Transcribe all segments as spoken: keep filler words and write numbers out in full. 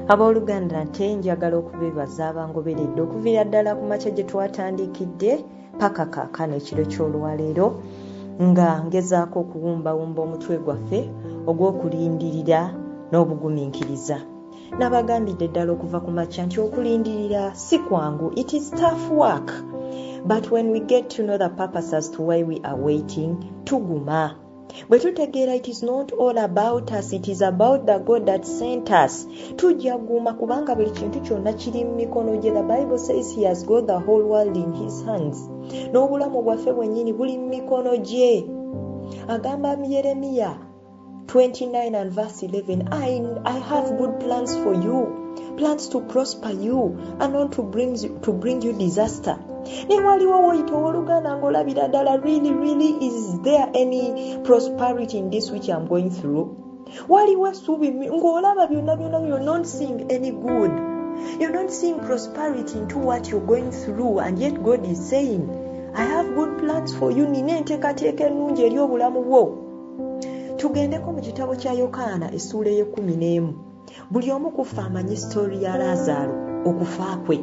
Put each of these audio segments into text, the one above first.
Abooluganda nte njagala okubeebaza abangoberedde okuviira ddala ku makya gye twatandikidde paka kaakano ekiro ky'olwaleero nga ngezaako okuwumbawumba omutwe gwaffe ogw'okulindirira n'obugumiikiriza. Nabagambidde ddala okuva ku makya nti okulindirira si kwangu. It is tough work. But when we get to know the purpose as to why we are waiting, tuguma. Bwe tutegeera it is not all about us, it is about the God that sent us. Tujja guma kubanga buli kintu kyonna kiri mu mikono gye. The Bible says he has got the whole world in his hands. N'obulamu bwaffe bwennyini buli mu mikono gye. Agamba mu Yeremiya twenty-nine and verse eleven, I, I have good plans for you, plans to prosper you and not to bring, to bring you disaster. Ne waliwo woyita oluganda ng'olabira ddala, really, really, is there any prosperity in this which I'm going through? Waliwo essuubi ng'olaba byonna byonna, you're not seeing any good. You're not seeing prosperity into what you're going through, and yet God is saying, I have good plans for you. Nina enteekateeka ennungi eri obulamu bwo. Tugendeko mu kitabo kya Yokaana essuula ey'ekkumi n'emu. Buli omu kufa amanyi story ya Lazaalo, okufa kwe.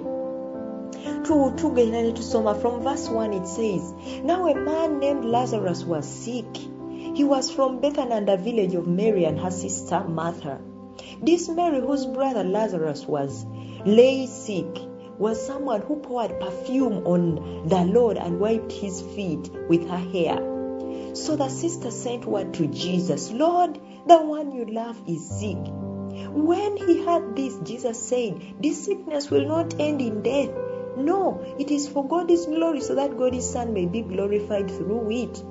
Tugenda ne tusoma from verse one. It says, now a man named Lazarus was sick. He was from Bethany, the village of Mary and her sister Martha. This Mary, whose brother Lazarus was lay sick, was someone who poured perfume on the Lord and wiped his feet with her hair. So the sister sent word to Jesus, Lord, the one you love is sick. When he heard this, Jesus said, this sickness will not end in death. No, it is for God's glory, so that God's Son may be glorified through it.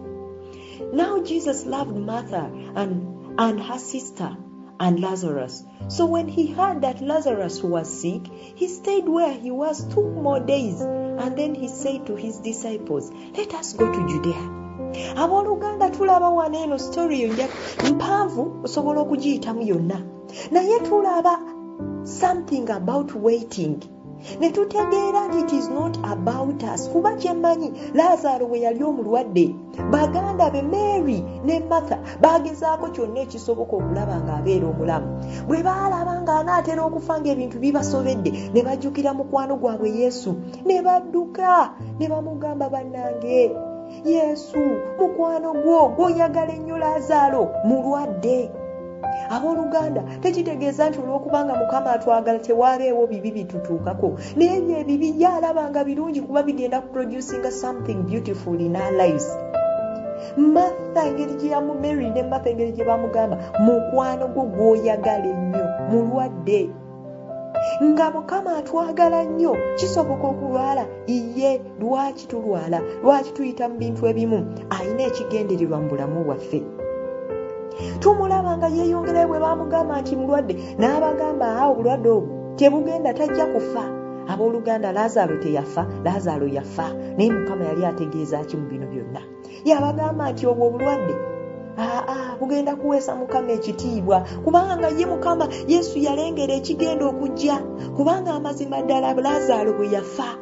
Now Jesus loved Martha and, and her sister and Lazarus. So when he heard that Lazarus was sick, he stayed where he was two more days. And then he said to his disciples, let us go to Judea. Abooluganda tulaba wano eno story yonja mpanvu osobola okugiyitamu yonna. Naye tulaba something about waiting. Ne tutegeera nti it is not about us. Kuba kyemmanyi Lazaalo bwe yali omulwadde, baganda be Mary ne Martha bagezaako kyonna ekisoboka okulaba ng'abeera omulamu. Bwe baalaba ng'anaatera okufa ng'ebintu bibasobedde, ne bajjukira mukwano gwabwe Yesu, ne badduka ne bamugamba, bannange Yesu, mukwano gwo gw'oyagala ennyo Lazaalo mulwadde. Abooluganda tekitegeeza nti olw'okubanga Mukama atwagala tewaabeewo bibi bitutuukako. N'ebyo ebibi yalabanga birungi kuba bigenda kuproducinga something beautiful in our lives. Martha engeri gye yamu Mary ne Martha engeri gye bamugamba, mukwano gwo gw'oyagala ennyo mulwadde. Nga Mukama atwagala nnyo kisoboka okulwala. Iye lwaki tulwala? Lwaki tuyita mu bintu ebimu? Alina ekigendererwa mu bulamu bwaffe. Tumulaba nga yeeyongerayo bwe baamugamba nti mulwadde, n'abagamba awo obulwadde obwo tebugenda, tajja kufa. Abooluganda Lazaalo teyafa, Lazaalo yafa. Naye Mukama yali ategeeza ki mu bino byonna? Yabagamba nti obwo obulwadde aa bugenda kuweesa Mukama ekitiibwa, kubanga ye Mukama Yesu yalengera ekigenda okujja, kubanga amazima ddala Lazaalo bwe yafa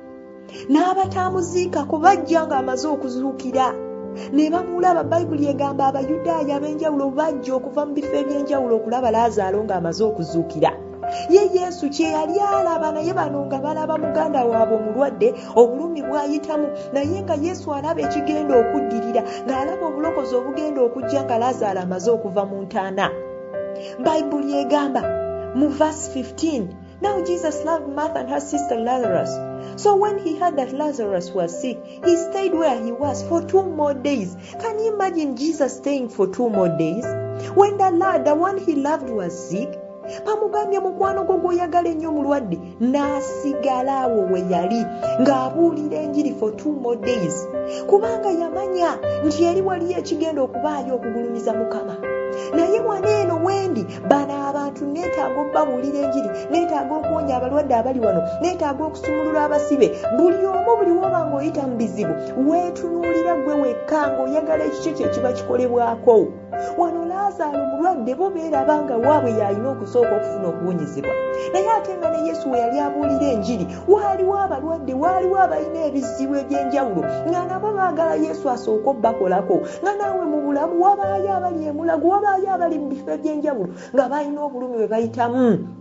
n'abataamuziikako bajja ng'amaze okuzuukira. Ne bamulaba, Bayibuli egamba Abayudaaya ab'enjawulo bajja okuva mu bifo eby'enjawulo okulaba Lazaalo ng'amaze okuzuukira. Ye Yesu kye yali alaba, naye bano nga balaba muganda waabwe omulwadde, obulumi bwayitamu, naye nga Yesu alaba ekigenda okuddirira, ng'alaba obulokozi obugenda okujja nga Lazaalo amaze okuva mu ntaana. Bayibuli egamba mu verse fifteen, now Jesus loved Martha and her sister Lazarus. So when he heard that Lazarus was sick, he stayed where he was for two more days. Can you imagine Jesus staying for two more days? When the lad, the one he loved, was sick, bamugambye mukwano gwo gw'oyagala ennyo mulwadde, n'asigala awo we yali ng'abuulira enjiri for two more days, kubanga yamanya nti eri waliyo ekigenda okubaayo okugulumiza Mukama. Naye wano eno wendi bano abantu neetaaga okubabuulira enjiri, neetaaga okuwonya abalwadde abali wano, neetaaga okusumulula abasibe. Buli omu buli woba ng'oyita mu bizibu, weetunuulira gwe wekka ng'oyagala ekikyo kye kiba kikolebwako. Wano Lazaalo mulwadde, bo beeraba nga waabwe yalina okusooka okufuna okuwonyezebwa. Naye ate nga ne Yesu we yali abuulira enjiri, waaliwo abalwadde, waaliwo abalina ebizibu eby'enjawulo, nga nabo baagala Yesu asooke obbakolako. Nga naawe mu bulamu wabaayo abali emulago, wabaayo abali mu bifo eby'enjawulo nga balina obulumi bwe bayitamu.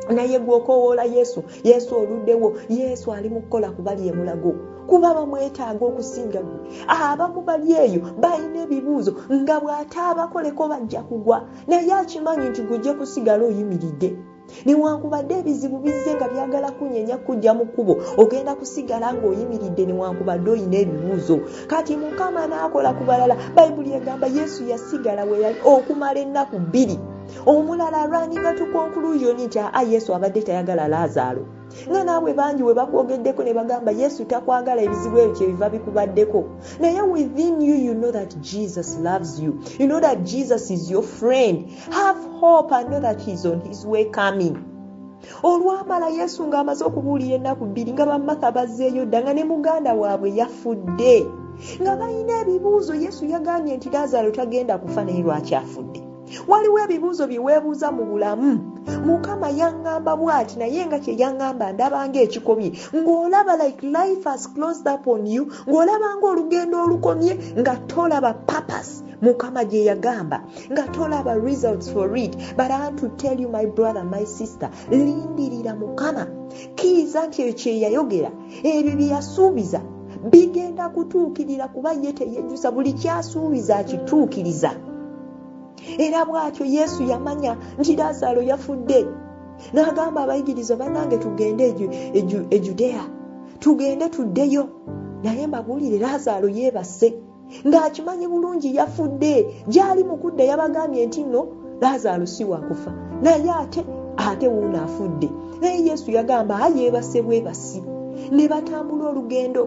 naye gwe okowoola Yesu, Yesu oluddewo, Yesu ali mu kukola kubali ye mulago. Kuba bamwetaaga okusinga gwe. Abamu bali eyo balina ebibuuzo nga bw'ataabakoleko bajja kugwa. Naye akimanyi nti gujja kusigala oyimiridde. Newankubadde ebizibu bizze nga byagala kunyenya kujja mu kkubo, ogenda kusigala ng'oyimiridde newankubadde oyina ebibuuzo. Kati Mukama n'akola ku balala. Bayibuli egamba Yesu yasigala we yali okumala ennaku bbiri. Omulala alwaninga to conclusion nti a Yesu abadde tayagala Laazaalo. Nga naawe bangi we bakwogeddeko ne bagamba Yesu takwagala, ebizibu ebyo kye biva bikubaddeko. Naye within you, you know that Jesus loves you. You know that Jesus is your friend. Have hope and know that he's on his way coming. Olwamala Yesu ng'amaze okubuulira ennaku bbiri nga bamatha bazzeeyo dda nga ne muganda waabwe yafudde. Nga balina ebibuuzo, Yesu yagambye nti Laazaalo tagenda kufa naye lwaki afudde. Waliwo ebibuuzo bye weebuuza mu bulamu. Mukama yaŋŋamba bw'ati naye nga kye yaŋŋamba ndaba ng'ekikomye. Ng'olaba like life has closed up on you, ng'olaba ng'olugendo olukomye nga tolaba purpose. Mukama gye yagamba nga tolaba results for it. But I want to tell you my brother, my sister, lindirira Mukama. Kiiza nti ekyo kye yayogera, ebyo bye yasuubiza bigenda kutuukirira kuba ye teyejjusa, buli kyasuubiza akituukiriza. Era bw'atyo Yesu yamanya nti Laazaalo yafudde. N'agamba abayigiriza bannange tugende e Judea, tugende tuddeyo. Naye mbabuulire Laazaalo yeebase ng'akimanyi bulungi yafudde. Gy'ali mu kudda yabagambye nti nno Laazaalo si wakufa, naye ate ate wuuno afudde. Naye Yesu yagamba yeebase bwebasi. Ne batambula olugendo.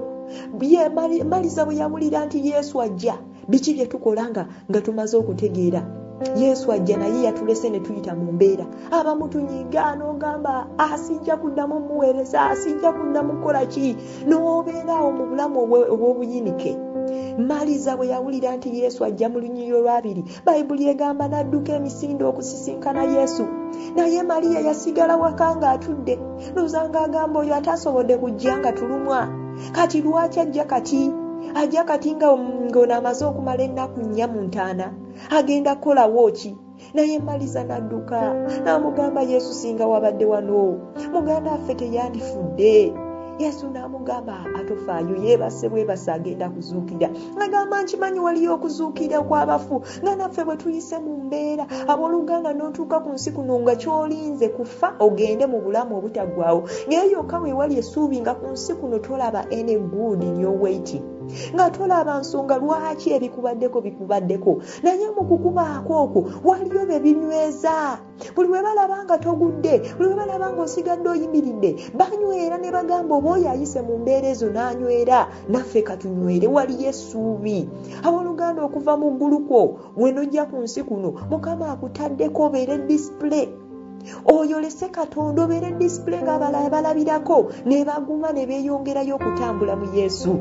Maliza bwe yawulira nti Yesu ajja, biki bye tukola nga tumaze okutegeera Yesu ajja naye yatulese ne tuyita mu mbeera. Abamu tunyiga n'ogamba asijja kuddamu muweereza, asijja kuddamu kukola ki, n'obeera awo mu bulamu obw'obuyinike. Maliza bwe yawulira nti Yesu ajja mu lunyiriro lwabiri, Bayibuli egamba n'adduka emisinde okusisinkana Yesu. Naye Maliya yasigala waka ng'atudde. Luzanga agamba oyo atasobodde kujja nga tulumwa. Kati lwaki ajja kati? Ajja kati nga ng'ono amaze okumala ennaku nnya mu ntaana. Agenda kukolawo ki? Naye Maliza n'adduka n'amugamba Yesu singa wabadde wano, muganda waffe teyandifudde. Yesu n'amugamba atofaayo, yeebase bwebase agenda kuzuukira. Agamba nkimanyi waliyo okuzuukira kw'abafu nga naffe bwe tuyise mu mbeera. Abooluganda n'otuuka ku nsi kuno nga ky'olinze kufa ogende mu bulamu obutaggwaawo. Ng'eyo yokka weewali essuubi nga ku nsi kuno tolaba any good in your waiting. Nga tolaba nsonga lwaki ebikubaddeko bikubaddeko. Naye mu kukubaako okwo waliyo be binyweza. Buli we balaba nga togudde, buli we balaba ng'osigadde oyimiridde, banywera ne bagamba oba oyo ayise mu mbeera ezo n'anywera, naffe katunywere. Waliyo essuubi. Abooluganda okuva mu ggulu kwo bwe nojja ku nsi kuno, Mukama akutaddeko obeere display. Oyolese Katonda obeere display ng'abalala balabirako ne baguma ne beeyongerayo okutambula mu Yesu.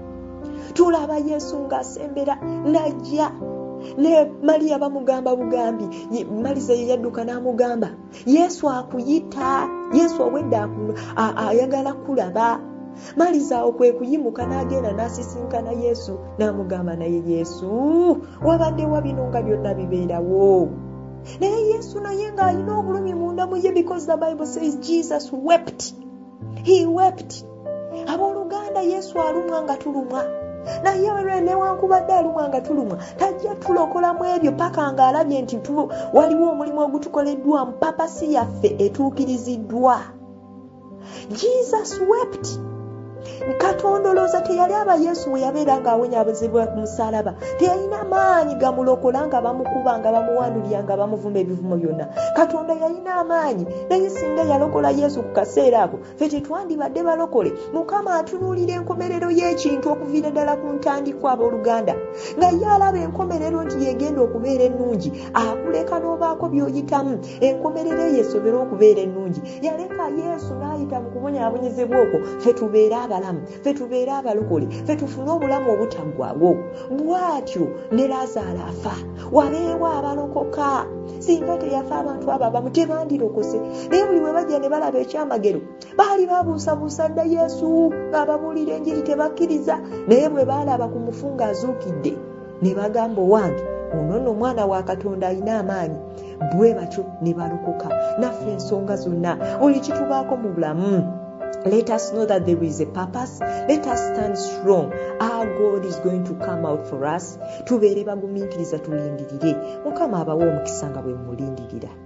Tulaba Yesu ng'asembera n'ajja. Ne Maliya bamugamba bugambi. Maliza ye yadduka n'amugamba Yesu akuyita, Yesu owedde ayagala kulaba. Maliza okwe kuyimuka n'agenda n'asisinkana Yesu n'amugamba naye Yesu wabadde wabino nga byonna bibeerawo. Naye Yesu naye ng'alina obulumi munda mu ye, because the Bible says Jesus wept. He wept. Abooluganda Yesu alumwa nga tulumwa. Naye olwe newankubadde alumwa nga tulumwa tajja tulokolamu ebyo paka ng'alabye nti waliwo omulimu ogutukoleddwa mu papasi yaffe etuukiriziddwa. Jesus wept. Katonda olowooza teyali aba Yesu bwe yabeera ng'awonyaabuzibwa ku musalaba teyalina maanyi gamulokola nga bamukuba nga bamuwandulya nga bamuvuma ebivumo byonna. Katonda yalina amaanyi, naye singa yalokola Yesu ku kaseera ako ffe tetwandibadde balokole. Mukama atunuulira enkomerero y'ekintu okuviira ddala ku ntandikwa abooluganda, nga ye alaba enkomerero nti yegenda okubeera ennungi, akuleka n'obaako by'oyitamu enkomerero eyeesobera okubeera ennungi. Yaleka Yesu n'ayita mu kubonyaabonyezebwa okwo ffe tubeere abalamu, ffe tubeere abalokole, ffe tufune obulamu obutaggwaawo. Bw'atyo ne Laazaalo afa, wabeewo abalokoka. Singa teyafa abantu abo abamu tebandirokose. Naye buli we bajja ne balaba ekyamagero baali babuusabuusa dda Yesu ng'ababuulira enjiri tebakkiriza. Naye bwe baalaba ku mufu ng'azuukidde ne bagamba owange ono nno omwana wa Katonda alina amaanyi, bwe batyo ne balokoka. Naffe ensonga zonna buli kitubaako mu bulamu, let us know that there is a purpose. Let us stand strong. Our God is going to come out for us. Tubeere bagumiikiriza tulindirire. Mukama abawe omukisa nga bwe mulindirira.